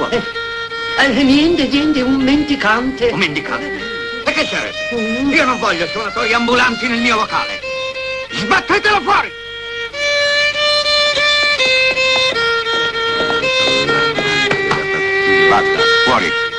vuoi? Niente, un mendicante. Un mendicante? E che c'è? Io non voglio suonatori ambulanti nel mio locale. Sbattetelo fuori! Basta, fuori.